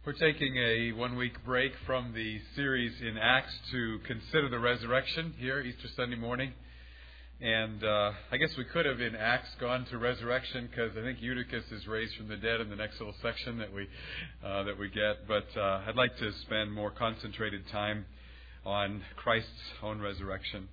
We're taking a one-week break from the series in Acts to consider the resurrection here, Easter Sunday morning. And I guess we could have in Acts gone to resurrection because I think Eutychus is raised from the dead in the next little section that we get. But I'd like to spend more concentrated time on Christ's own resurrection.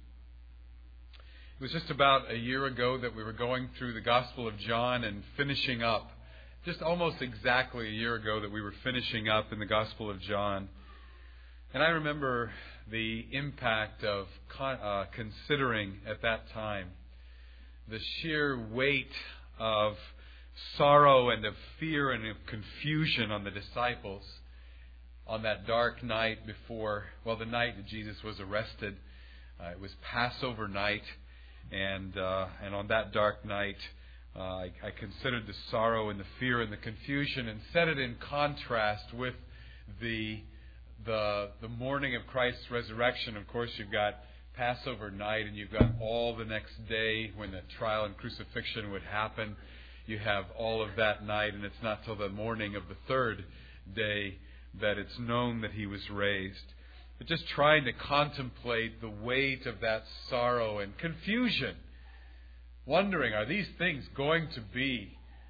It was just about a year ago that we were going through the Gospel of John and finishing up. Just almost exactly a year ago that we were finishing up in the Gospel of John. And I remember the impact of considering at that time the sheer weight of sorrow and of fear and of confusion on the disciples on that dark night before, the night that Jesus was arrested. It was Passover night, and on that dark night, I considered the sorrow and the fear and the confusion and set it in contrast with the morning of Christ's resurrection. Of course, you've got Passover night and you've got all the next day when the trial and crucifixion would happen. You have all of that night, and it's not till the morning of the third day that it's known that He was raised. But just trying to contemplate the weight of that sorrow and confusion, wondering, are these things going to be?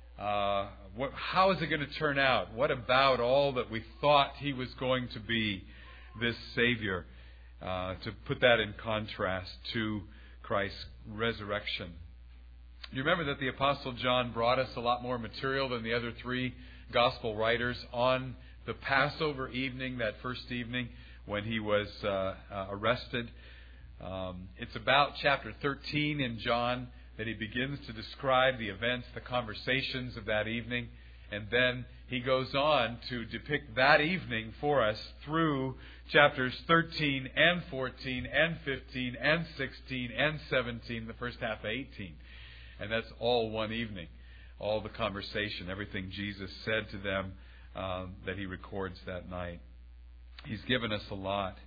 How is it going to turn out? What about all that we thought He was going to be, this Savior? To put that in contrast to Christ's resurrection. You remember that the Apostle John brought us a lot more material than the other three Gospel writers on the Passover evening, that first evening when He was arrested. It's about chapter 13 in John that he begins to describe the events, the conversations of that evening, and then he goes on to depict that evening for us through chapters 13 and 14 and 15 and 16 and 17, the first half of 18. And that's all one evening, all the conversation, everything Jesus said to them that He records that night. He's given us a lot.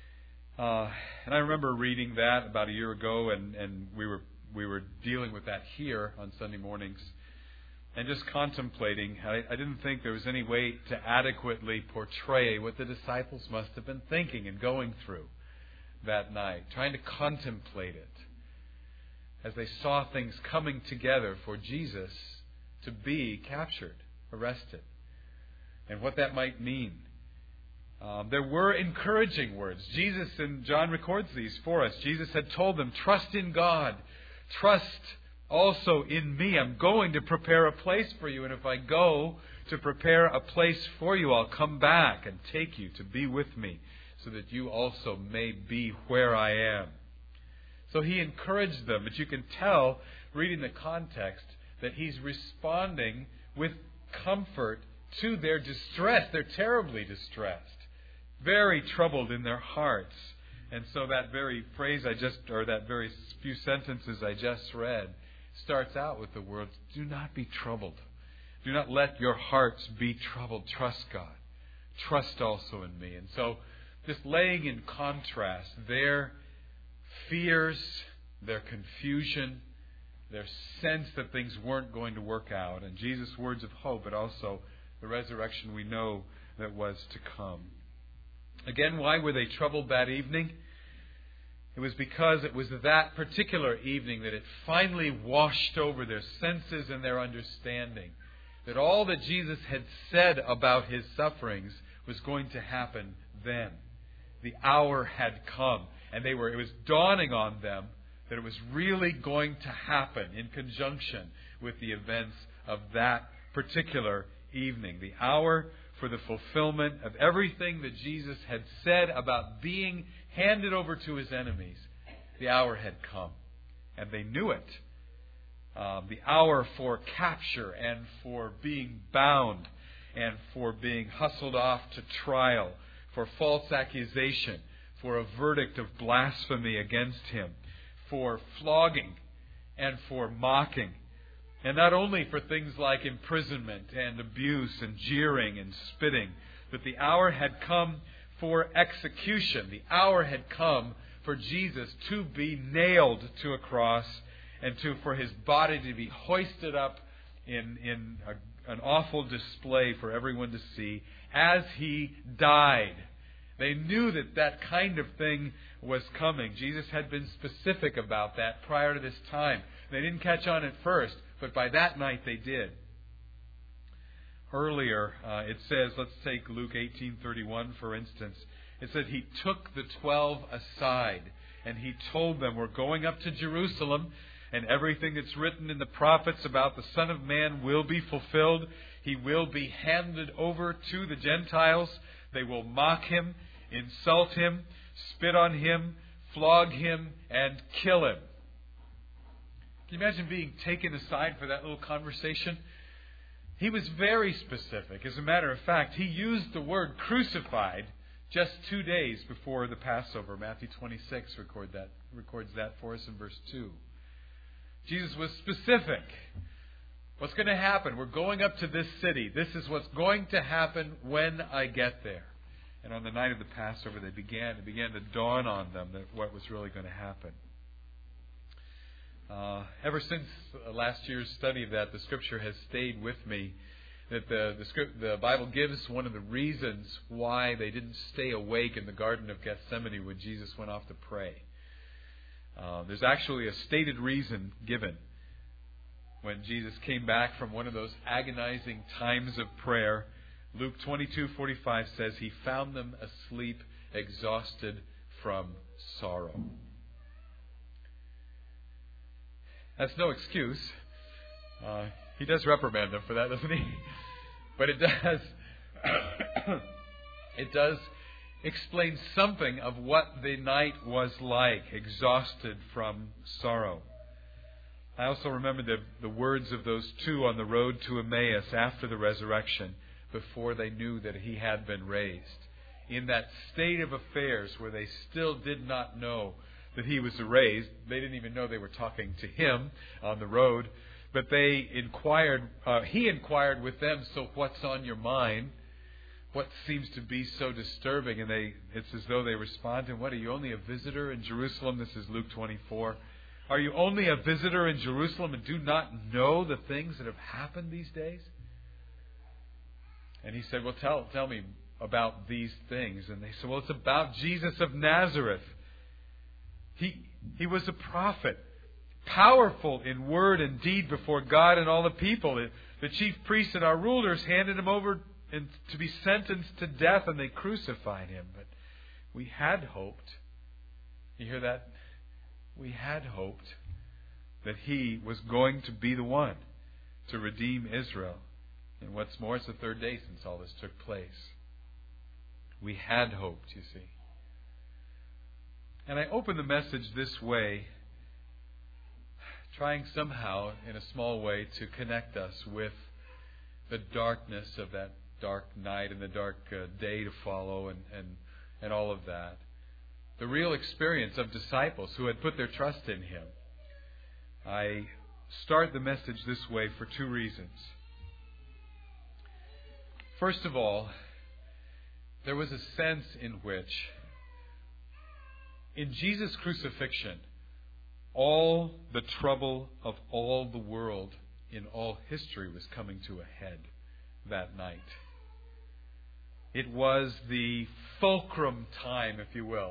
And I remember reading that about a year ago, and we were dealing with that here on Sunday mornings and just contemplating. I didn't think there was any way to adequately portray what the disciples must have been thinking and going through that night, trying to contemplate it as they saw things coming together for Jesus to be captured, arrested, and what that might mean. There were encouraging words. Jesus, and John records these for us, Jesus had told them, trust in God. Trust also in me. I'm going to prepare a place for you. And if I go to prepare a place for you, I'll come back and take you to be with me so that you also may be where I am. So He encouraged them. But you can tell, reading the context, that He's responding with comfort to their distress. They're terribly distressed, very troubled in their hearts. And so that very phrase that very few sentences I just read starts out with the words, do not be troubled. Do not let your hearts be troubled. Trust God. Trust also in me. And so just laying in contrast their fears, their confusion, their sense that things weren't going to work out, and Jesus' words of hope, but also the resurrection we know that was to come. Again, why were they troubled that evening? It was because it was that particular evening that it finally washed over their senses and their understanding that all that Jesus had said about His sufferings was going to happen then. The hour had come, and it was dawning on them that it was really going to happen in conjunction with the events of that particular evening. The hour for the fulfillment of everything that Jesus had said about being handed over to His enemies. The hour had come, and they knew it. The hour for capture and for being bound and for being hustled off to trial, for false accusation, for a verdict of blasphemy against Him, for flogging and for mocking. And not only for things like imprisonment and abuse and jeering and spitting, but the hour had come for execution. The hour had come for Jesus to be nailed to a cross and for His body to be hoisted up in an awful display for everyone to see as He died. They knew that that kind of thing was coming. Jesus had been specific about that prior to this time. They didn't catch on at first, but by that night they did. Earlier, it says, let's take Luke 18:31 for instance. It says, He took the 12 aside and He told them, we're going up to Jerusalem, and everything that's written in the prophets about the Son of Man will be fulfilled. He will be handed over to the Gentiles. They will mock Him, insult Him, spit on Him, flog Him, and kill Him. Can you imagine being taken aside for that little conversation? He was very specific. As a matter of fact, He used the word crucified just 2 days before the Passover. Matthew 26 records that for us in verse 2. Jesus was specific. What's going to happen? We're going up to this city. This is what's going to happen when I get there. And on the night of the Passover, it began to dawn on them that what was really going to happen. Ever since last year's study of that, the Scripture has stayed with me. That the Bible gives one of the reasons why they didn't stay awake in the Garden of Gethsemane when Jesus went off to pray. There's actually a stated reason given. When Jesus came back from one of those agonizing times of prayer, Luke 22:45 says He found them asleep, exhausted from sorrow. That's no excuse. He does reprimand them for that, doesn't He? But it does explain something of what the night was like, exhausted from sorrow. I also remember the words of those two on the road to Emmaus after the resurrection, before they knew that He had been raised. In that state of affairs where they still did not know that He was raised, they didn't even know they were talking to Him on the road, but He inquired with them, so what's on your mind? What seems to be so disturbing? And it's as though they respond to Him, what, are you only a visitor in Jerusalem? This is Luke 24. Are you only a visitor in Jerusalem and do not know the things that have happened these days? And He said, well, tell me about these things. And they said, well, it's about Jesus of Nazareth. He was a prophet, powerful in word and deed before God and all the people. The chief priests and our rulers handed Him over to be sentenced to death, and they crucified Him. But we had hoped. You hear that? We had hoped that He was going to be the one to redeem Israel. And what's more, it's the third day since all this took place. We had hoped, you see. And I open the message this way, trying somehow, in a small way, to connect us with the darkness of that dark night and the dark day to follow and all of that. The real experience of disciples who had put their trust in Him. I start the message this way for two reasons. First of all, there was a sense in which, in Jesus' crucifixion, all the trouble of all the world in all history was coming to a head that night. It was the fulcrum time, if you will.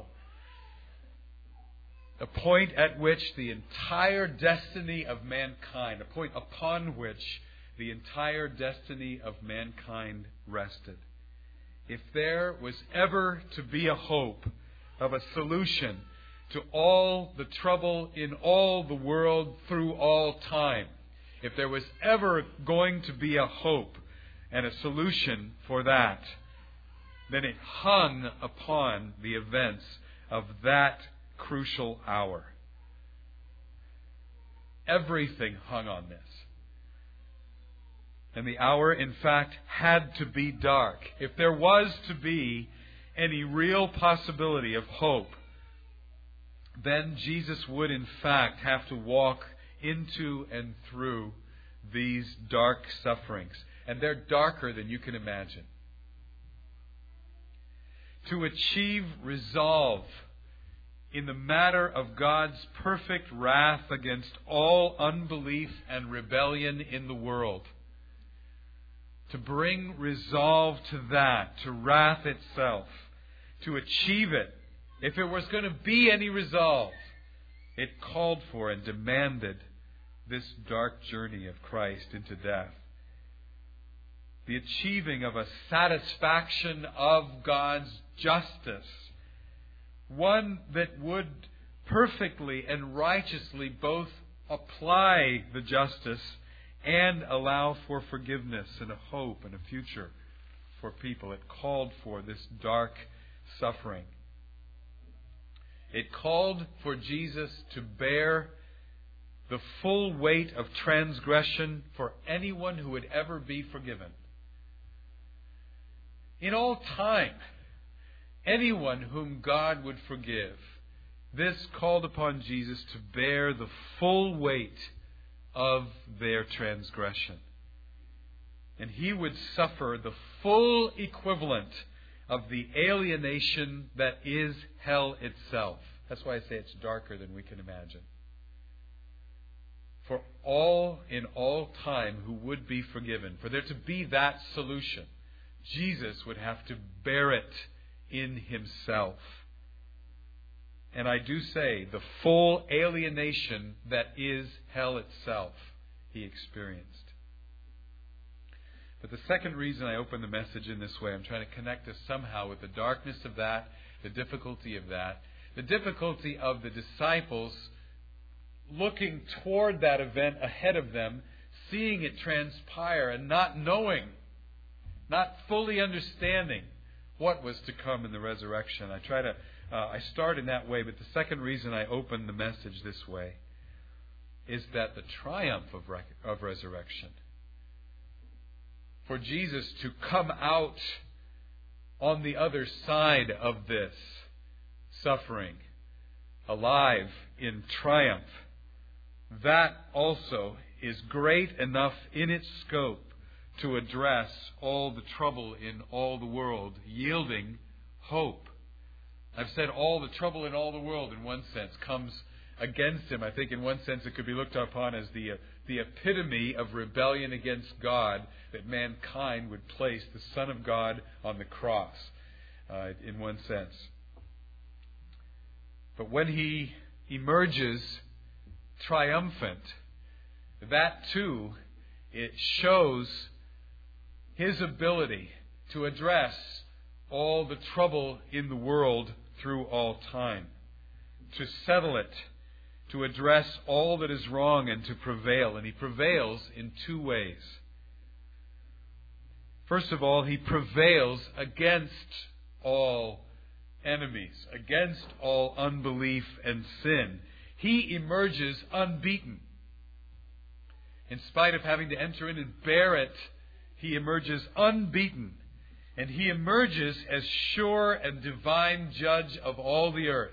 A point at which the entire destiny of mankind, a point upon which the entire destiny of mankind rested. If there was ever to be a hope of a solution to all the trouble in all the world through all time, if there was ever going to be a hope and a solution for that, then it hung upon the events of that crucial hour. Everything hung on this. And the hour, in fact, had to be dark. If there was to be any real possibility of hope, then Jesus would, in fact, have to walk into and through these dark sufferings. And they're darker than you can imagine. To achieve resolve in the matter of God's perfect wrath against all unbelief and rebellion in the world, to bring resolve to that, to wrath itself, to achieve it. If it was going to be any resolve, it called for and demanded this dark journey of Christ into death. The achieving of a satisfaction of God's justice, one that would perfectly and righteously both apply the justice and allow for forgiveness and a hope and a future for people. It called for this dark suffering. It called for Jesus to bear the full weight of transgression for anyone who would ever be forgiven. In all time, anyone whom God would forgive, this called upon Jesus to bear the full weight of their transgression. And He would suffer the full equivalent of the alienation that is hell itself. That's why I say it's darker than we can imagine. For all in all time who would be forgiven, for there to be that solution, Jesus would have to bear it in Himself. And I do say, the full alienation that is hell itself, He experienced. But the second reason I open the message in this way, I'm trying to connect us somehow with the darkness of that, the difficulty of that, the difficulty of the disciples looking toward that event ahead of them, seeing it transpire and not knowing, not fully understanding what was to come in the resurrection. I start in that way, but the second reason I open the message this way is that the triumph of resurrection, for Jesus to come out on the other side of this suffering, alive in triumph, that also is great enough in its scope to address all the trouble in all the world, yielding hope. I've said all the trouble in all the world, in one sense, comes against Him. I think in one sense it could be looked upon as the epitome of rebellion against God, that mankind would place the Son of God on the cross, in one sense. But when He emerges triumphant, that too, it shows His ability to address all the trouble in the world through all time, to settle it, to address all that is wrong and to prevail. And He prevails in two ways. First of all, He prevails against all enemies, against all unbelief and sin. He emerges unbeaten. In spite of having to enter in and bear it, He emerges unbeaten. And He emerges as sure and divine judge of all the earth.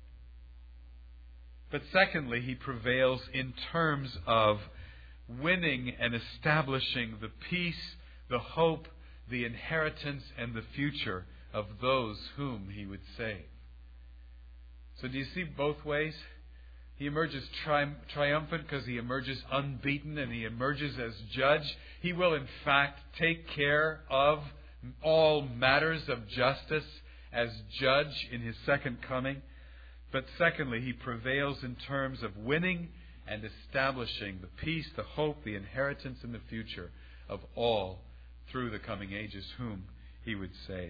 But secondly, He prevails in terms of winning and establishing the peace, the hope, the inheritance, and the future of those whom He would save. So do you see both ways? He emerges triumphant because He emerges unbeaten, and He emerges as judge. He will in fact take care of all matters of justice as judge in His second coming. But secondly, He prevails in terms of winning and establishing the peace, the hope, the inheritance, and the future of all through the coming ages whom He would save.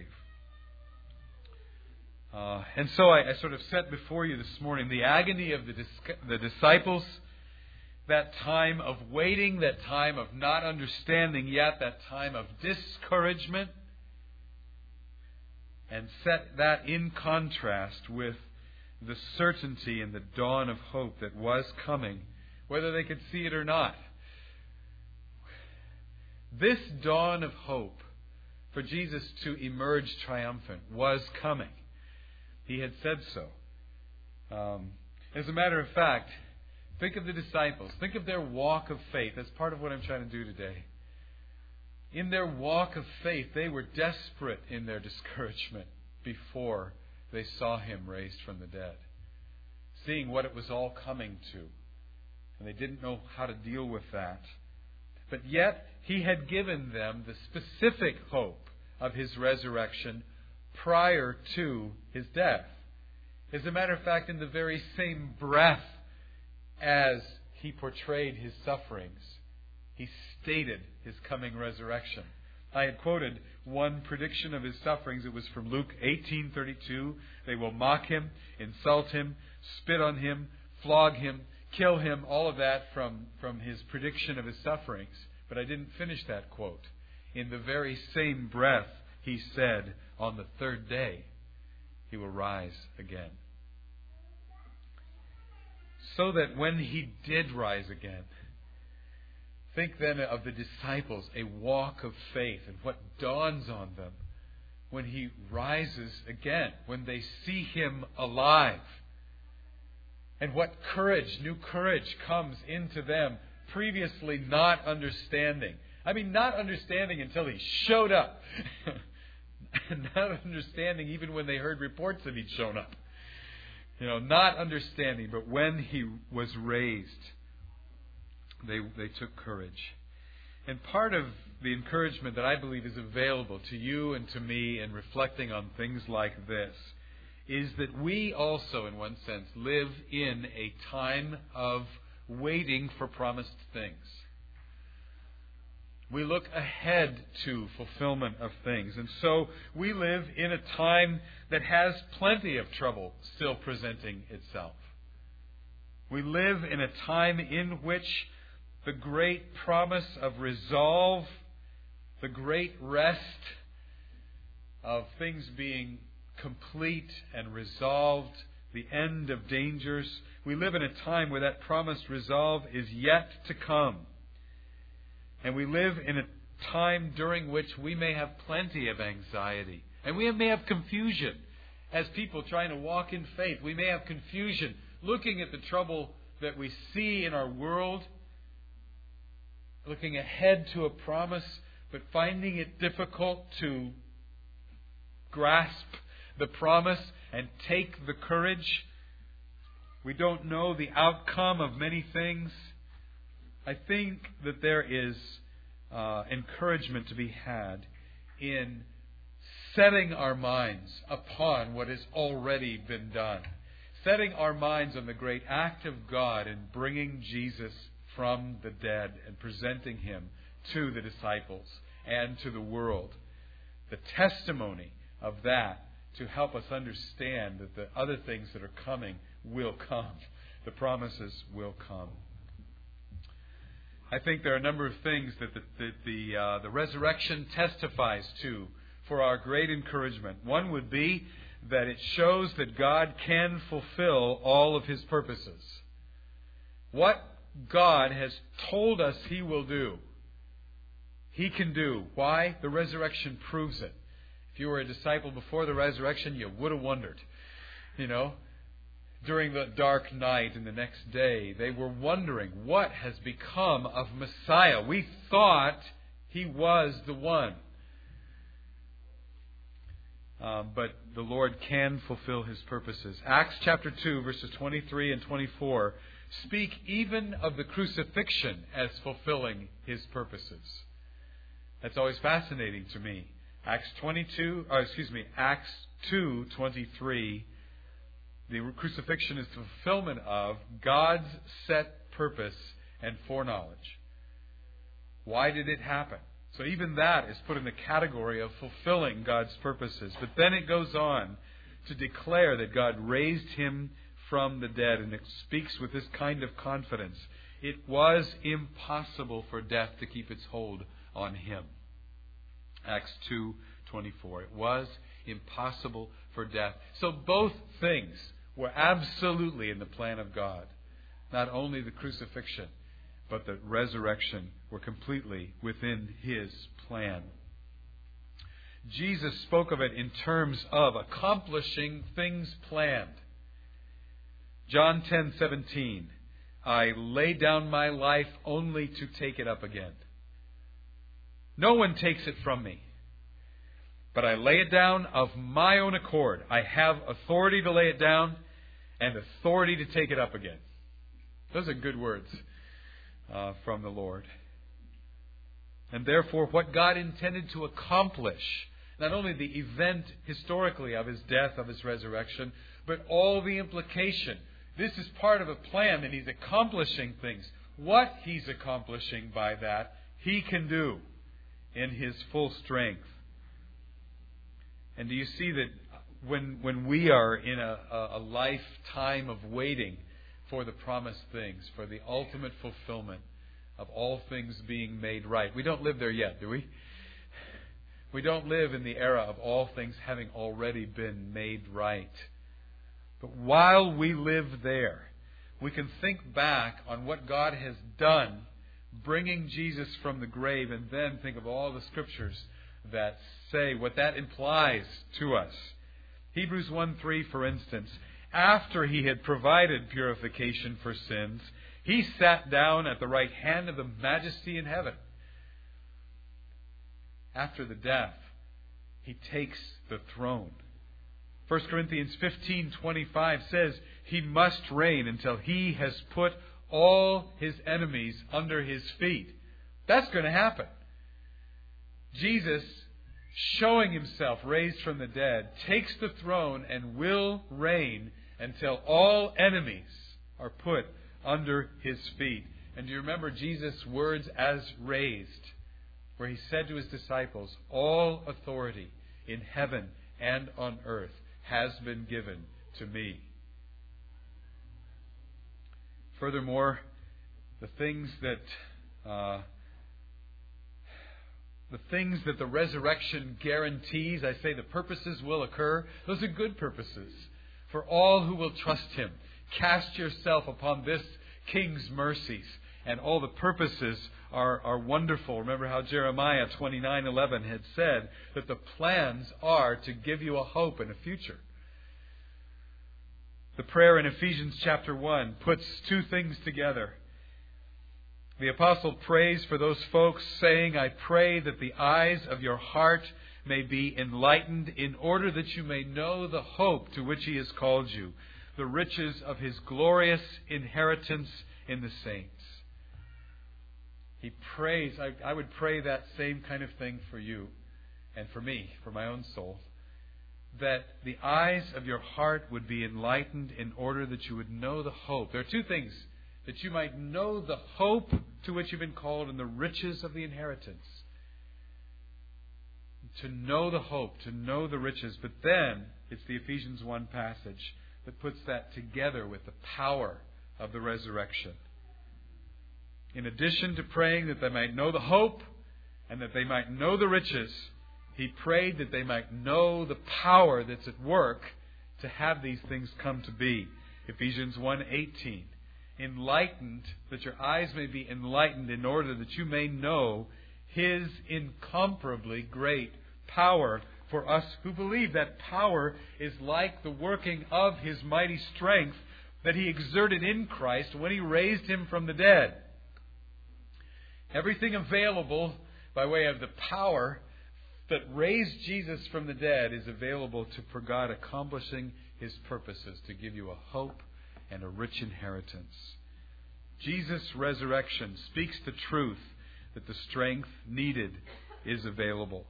And so I sort of set before you this morning the agony of the disciples, that time of waiting, that time of not understanding yet, that time of discouragement, and set that in contrast with the certainty and the dawn of hope that was coming, whether they could see it or not. This dawn of hope for Jesus to emerge triumphant was coming. He had said so. As a matter of fact, think of the disciples. Think of their walk of faith. That's part of what I'm trying to do today. In their walk of faith, they were desperate in their discouragement before they saw Him raised from the dead, seeing what it was all coming to. And they didn't know how to deal with that. But yet, He had given them the specific hope of His resurrection prior to His death. As a matter of fact, in the very same breath as He portrayed His sufferings, He stated His coming resurrection. I had quoted one prediction of His sufferings. It was from Luke 18:32. They will mock Him, insult Him, spit on Him, flog Him, kill Him, all of that from His prediction of His sufferings. But I didn't finish that quote. In the very same breath, He said, on the third day, He will rise again. So that when He did rise again, think then of the disciples, a walk of faith, and what dawns on them when He rises again, when they see Him alive. And what courage, new courage comes into them, previously not understanding. I mean, not understanding until He showed up. Not understanding even when they heard reports that He'd shown up. Not understanding, but when He was raised, they took courage. And part of the encouragement that I believe is available to you and to me in reflecting on things like this is that we also, in one sense, live in a time of waiting for promised things. We look ahead to fulfillment of things. And so we live in a time that has plenty of trouble still presenting itself. We live in a time in which the great promise of resolve, the great rest of things being complete and resolved, the end of dangers. We live in a time where that promised resolve is yet to come. And we live in a time during which we may have plenty of anxiety. And we may have confusion as people trying to walk in faith. We may have confusion looking at the trouble that we see in our world, looking ahead to a promise, but finding it difficult to grasp the promise and take the courage. We don't know the outcome of many things. I think that there is encouragement to be had in setting our minds upon what has already been done. Setting our minds on the great act of God in bringing Jesus from the dead and presenting Him to the disciples and to the world. The testimony of that to help us understand that the other things that are coming will come. The promises will come. I think there are a number of things that the resurrection testifies to for our great encouragement. One would be that it shows that God can fulfill all of His purposes. What God has told us He will do, He can do. Why? The resurrection proves it. If you were a disciple before the resurrection, you would have wondered. During the dark night and the next day, they were wondering what has become of Messiah. We thought He was the one. But the Lord can fulfill His purposes. Acts chapter 2, verses 23 and 24 speak even of the crucifixion as fulfilling His purposes. That's always fascinating to me. Acts 2:23. The crucifixion is the fulfillment of God's set purpose and foreknowledge. Why did it happen? So even that is put in the category of fulfilling God's purposes. But then it goes on to declare that God raised Him from the dead, and it speaks with this kind of confidence. It was impossible for death to keep its hold on Him. Acts 2:24. It was impossible for death. So both things were absolutely in the plan of God. Not only the crucifixion, but the resurrection were completely within His plan. Jesus spoke of it in terms of accomplishing things planned. John 10:17. I lay down my life only to take it up again. No one takes it from me, but I lay it down of my own accord. I have authority to lay it down and authority to take it up again. Those are good words from the Lord. And therefore, what God intended to accomplish, not only the event historically of His death, of His resurrection, but all the implication. This is part of a plan, and He's accomplishing things. What He's accomplishing by that, He can do in His full strength. And do you see that when we are in a lifetime of waiting for the promised things, for the ultimate fulfillment of all things being made right. We don't live there yet, do we? We don't live in the era of all things having already been made right. But while we live there, we can think back on what God has done, bringing Jesus from the grave, and then think of all the Scriptures that say what that implies to us. Hebrews 1:3, for instance, after He had provided purification for sins, He sat down at the right hand of the Majesty in heaven. After the death, He takes the throne. 1 Corinthians 15:25 says He must reign until He has put all His enemies under His feet. That's going to happen. Jesus, showing Himself raised from the dead, takes the throne and will reign until all enemies are put under His feet. And do you remember Jesus' words as raised, where He said to His disciples, all authority in heaven and on earth has been given to me. Furthermore, the things that the resurrection guarantees, I say the purposes will occur, those are good purposes for all who will trust Him. Cast yourself upon this King's mercies, and all the purposes are wonderful. Remember how Jeremiah 29:11 had said that the plans are to give you a hope and a future. The prayer in Ephesians chapter 1 puts two things together. The apostle prays for those folks, saying, I pray that the eyes of your heart may be enlightened, in order that you may know the hope to which He has called you, the riches of His glorious inheritance in the saints. He prays, I would pray that same kind of thing for you and for me, for my own soul, that the eyes of your heart would be enlightened in order that you would know the hope. There are two things: that you might know the hope to which you've been called and the riches of the inheritance. To know the hope, to know the riches. But then, it's the Ephesians 1 passage that puts that together with the power of the resurrection. In addition to praying that they might know the hope and that they might know the riches, he prayed that they might know the power that's at work to have these things come to be. Ephesians 1:18. Enlightened, that your eyes may be enlightened in order that you may know His incomparably great power for us who believe. That power is like the working of His mighty strength that He exerted in Christ when He raised Him from the dead. Everything available by way of the power that raised Jesus from the dead is available for God accomplishing His purposes, to give you a hope and a rich inheritance. Jesus' resurrection speaks the truth that the strength needed is available.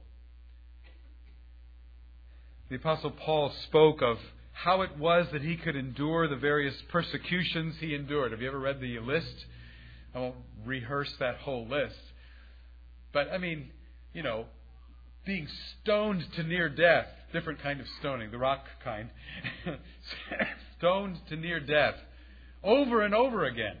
The Apostle Paul spoke of how it was that he could endure the various persecutions he endured. Have you ever read the list? I won't rehearse that whole list. But, being stoned to near death, different kind of stoning, the rock kind, stoned to near death, over and over again,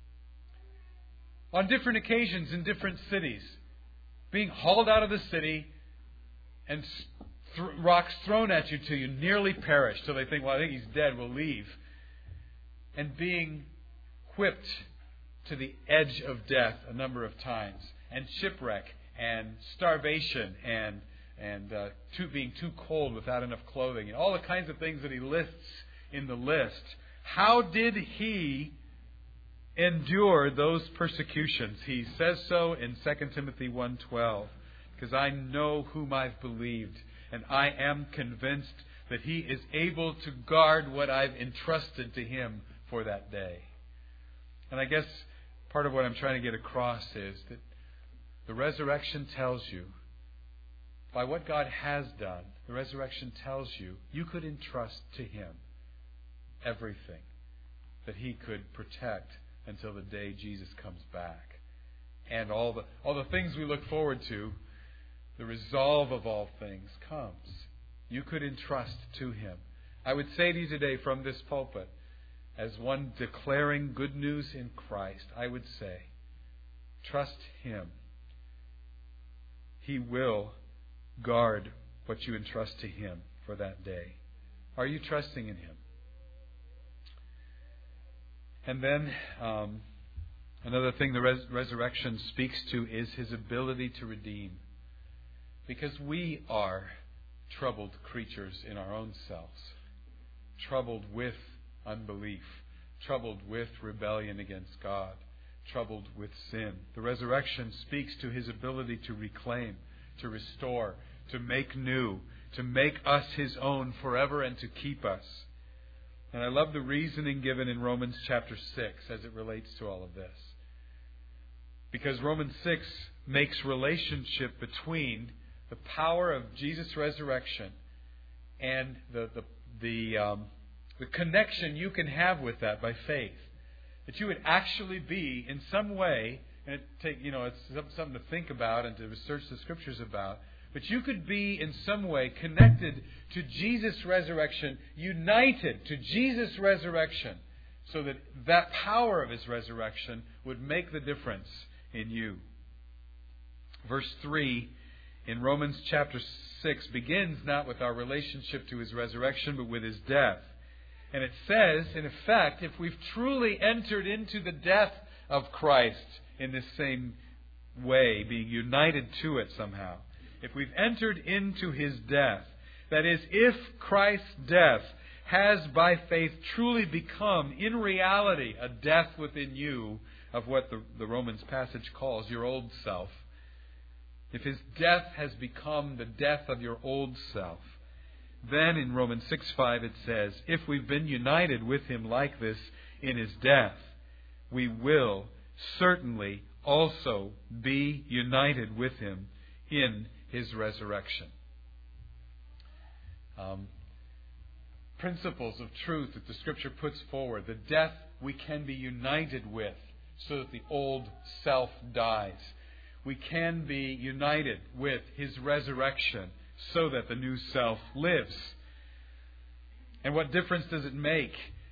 on different occasions in different cities, being hauled out of the city and rocks thrown at you till you nearly perish, till they think, well, I think he's dead, we'll leave, and being whipped to the edge of death a number of times, and shipwreck, and starvation, and being too cold without enough clothing, and all the kinds of things that he lists in the list. How did he endure those persecutions? He says so in 2 Timothy 1:12, because I know whom I've believed, and I am convinced that He is able to guard what I've entrusted to Him for that day. And I guess part of what I'm trying to get across is that The resurrection tells you, by what God has done, the resurrection tells you, you could entrust to Him everything that He could protect until the day Jesus comes back. And all the things we look forward to, the resolve of all things comes. You could entrust to Him. I would say to you today from this pulpit, as one declaring good news in Christ, I would say, trust Him. He will guard what you entrust to Him for that day. Are you trusting in Him? And then another thing the resurrection speaks to is His ability to redeem. Because we are troubled creatures in our own selves, troubled with unbelief, troubled with rebellion against God, troubled with sin. The resurrection speaks to His ability to reclaim, to restore, to make new, to make us His own forever and to keep us. And I love the reasoning given in Romans chapter 6 as it relates to all of this. Because Romans 6 makes relationship between the power of Jesus' resurrection and the connection you can have with that by faith. That you would actually be in some way, and it's something to think about and to research the Scriptures about, but you could be in some way connected to Jesus' resurrection, united to Jesus' resurrection, so that that power of His resurrection would make the difference in you. Verse 3 in Romans chapter 6 begins not with our relationship to His resurrection, but with His death. And it says, in effect, if we've truly entered into the death of Christ in this same way, being united to it somehow, if we've entered into His death, that is, if Christ's death has by faith truly become, in reality, a death within you of what the Romans passage calls your old self, if His death has become the death of your old self, then in Romans 6:5 it says, if we've been united with Him like this in His death, we will certainly also be united with Him in His resurrection. Principles of truth that the Scripture puts forward. The death we can be united with so that the old self dies. We can be united with His resurrection so that the new self lives. And what difference does it make?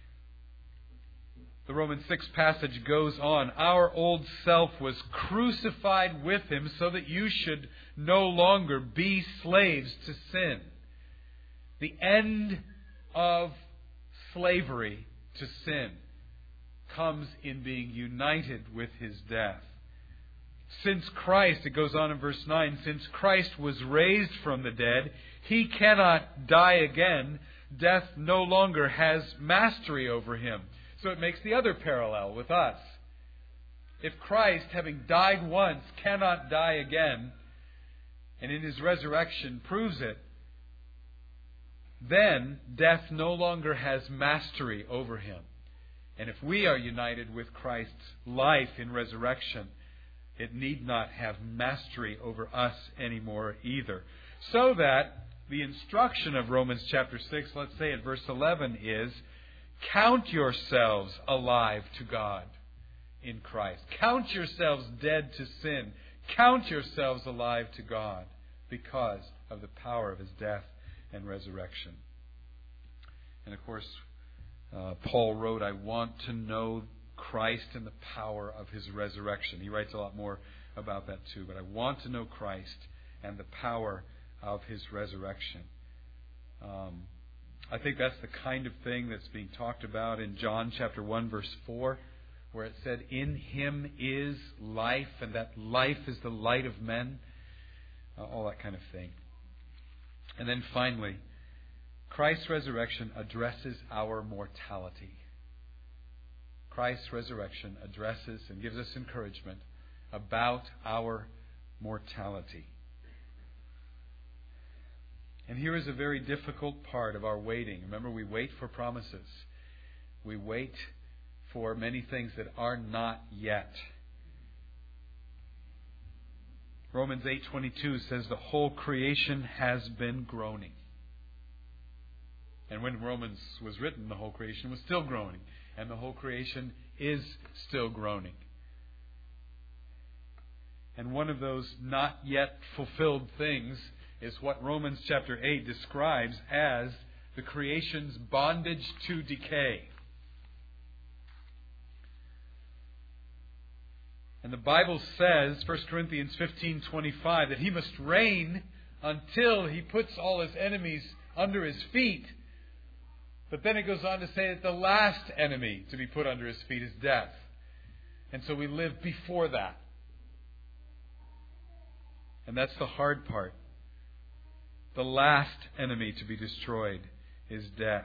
The Romans 6 passage goes on. Our old self was crucified with Him so that you should no longer be slaves to sin. The end of slavery to sin comes in being united with His death. Since Christ, it goes on in verse 9, since Christ was raised from the dead, He cannot die again. Death no longer has mastery over Him. So it makes the other parallel with us. If Christ, having died once, cannot die again, and in His resurrection proves it, then death no longer has mastery over Him. And if we are united with Christ's life in resurrection, it need not have mastery over us anymore either. So that the instruction of Romans chapter 6, let's say at verse 11, is count yourselves alive to God in Christ. Count yourselves dead to sin. Count yourselves alive to God because of the power of His death and resurrection. And of course, Paul wrote, I want to know Christ and the power of His resurrection. He writes a lot more about that too. But I want to know Christ and the power of His resurrection. I think that's the kind of thing that's being talked about in John chapter 1 verse 4, where it said, in Him is life, and that life is the light of men. All that kind of thing. And then finally, Christ's resurrection addresses our mortality. Christ's resurrection addresses and gives us encouragement about our mortality. And here is a very difficult part of our waiting. Remember, we wait for promises. We wait for many things that are not yet. Romans 8:22 says the whole creation has been groaning. And when Romans was written, the whole creation was still groaning. And the whole creation is still groaning. And one of those not yet fulfilled things is what Romans chapter 8 describes as the creation's bondage to decay. And the Bible says, 1 Corinthians 15:25, that He must reign until He puts all His enemies under His feet. But then it goes on to say that the last enemy to be put under His feet is death. And so we live before that. And that's the hard part. The last enemy to be destroyed is death.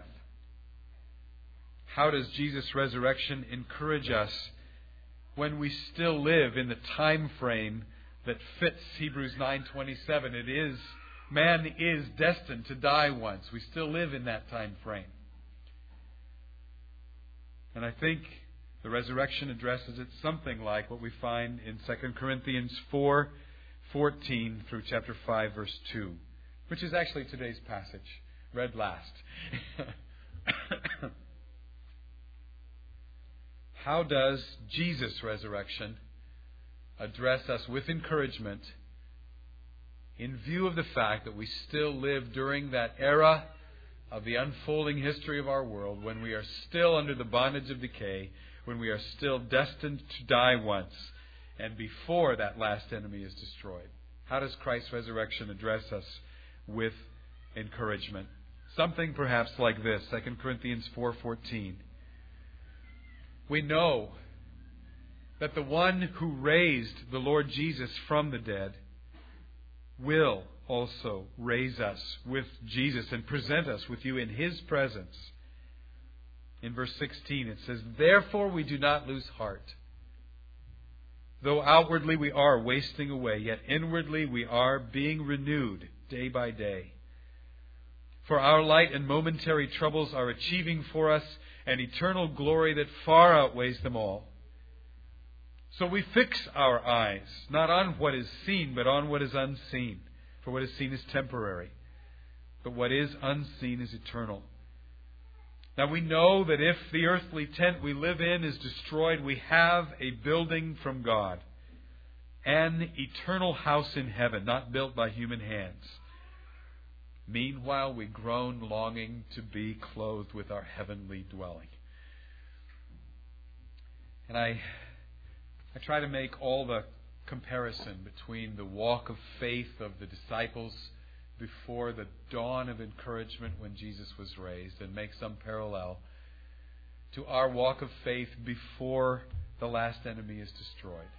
How does Jesus' resurrection encourage us when we still live in the time frame that fits Hebrews 9:27? Man is destined to die once. We still live in that time frame. And I think the resurrection addresses it something like what we find in 2 Corinthians 4:14 through chapter 5, verse 2, which is actually today's passage, read last. How does Jesus' resurrection address us with encouragement in view of the fact that we still live during that era of the unfolding history of our world, when we are still under the bondage of decay, when we are still destined to die once, and before that last enemy is destroyed? How does Christ's resurrection address us with encouragement? Something perhaps like this, 2 Corinthians 4:14. We know that the one who raised the Lord Jesus from the dead will also raise us with Jesus and present us with you in His presence. In verse 16 it says, "Therefore we do not lose heart. Though outwardly we are wasting away, yet inwardly we are being renewed day by day. For our light and momentary troubles are achieving for us an eternal glory that far outweighs them all. So we fix our eyes, not on what is seen, but on what is unseen. For what is seen is temporary, but what is unseen is eternal. Now we know that if the earthly tent we live in is destroyed, we have a building from God, an eternal house in heaven, not built by human hands. Meanwhile, we groan, longing to be clothed with our heavenly dwelling." And I try to make all the comparison between the walk of faith of the disciples before the dawn of encouragement when Jesus was raised, and make some parallel to our walk of faith before the last enemy is destroyed,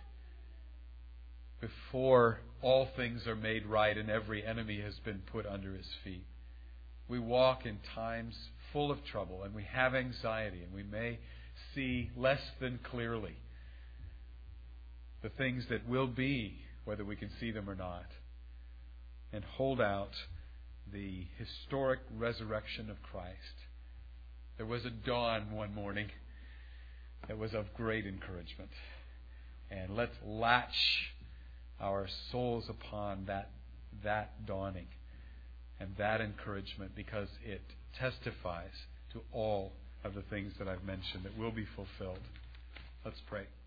before all things are made right and every enemy has been put under His feet. We walk in times full of trouble, and we have anxiety, and we may see less than clearly the things that will be, whether we can see them or not, and hold out the historic resurrection of Christ. There was a dawn one morning that was of great encouragement. And let's latch our souls upon that dawning and that encouragement, because it testifies to all of the things that I've mentioned that will be fulfilled. Let's pray.